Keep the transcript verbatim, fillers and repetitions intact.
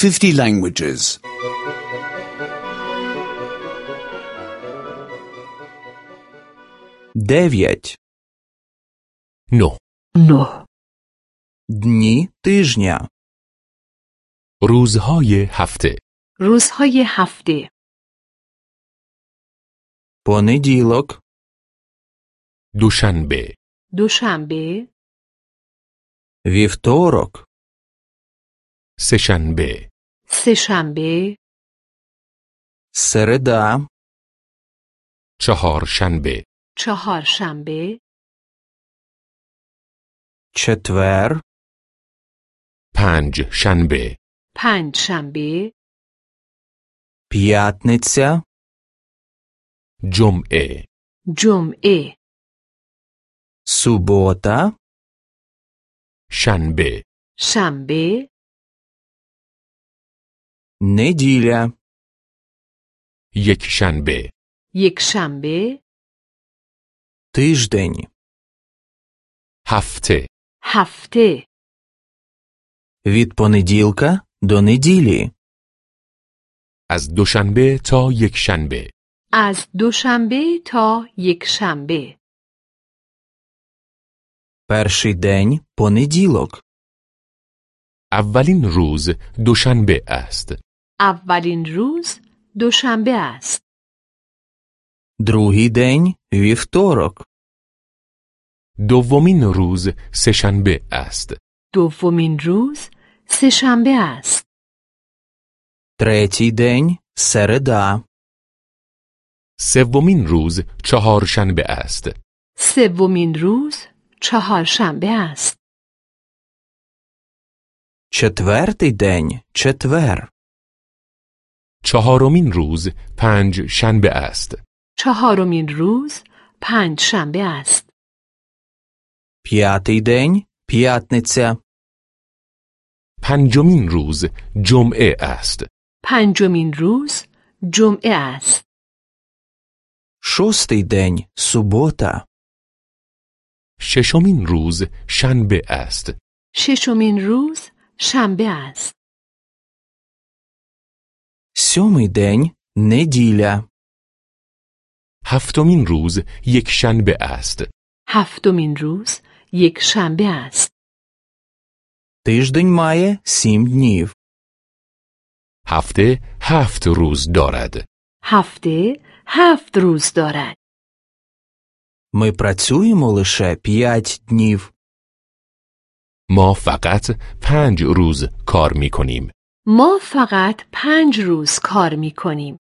fifty languages. Дев'ять. نه. نه. Дні тижня. روزهای هفته. روزهای هفته. Понеділок. دوشنبه. دوشنبه. Вівторок. سه‌شنبه. سه‌شنبه. Середа. چهارشنبه. چهارشنبه. Четвер. پنج شنبه. پنجشنبه. П'ятниця. جمعه. جمعه. Субота. شنبه. شنبه. Неділя. یک شنبه. یک شنبه. Тиждень. هفته. هفته. Від понеділка до неділі. از دوشنبه تا یک شنبه. از دوشنبه تا یک شنبه. Перший день – понеділок. اولین روز دوشنبه است. اولین روز دوشنبه است. Другий день – вівторок. دومین روز سه‌شنبه است. دومین روز سه‌شنبه است. Третій день – середа. سومین روز چهارشنبه است. سومین روز چهارشنبه است. Четвертий день – четвер. چهارمین روز پنج شنبه است. چهارمین روز پنج شنبه است. П'ятий день – п'ятниця. پنجمین روز جمعه است. پنجمین روز جمعه است. Шостий день – субота. ششمین روز شنبه است. ششمین روز شنبه است. Сьомий день – неділя. هفتمین روز یک شنبه است. هفتمین روز یک شنبه است. Тиждень має сім днів. هفته هفت روز دارد. هفته هفت روز دارد. Ми працюємо лише п'ять днів. ما فقط پنج روز کار می کنیم. ما فقط پنج روز کار می کنیم.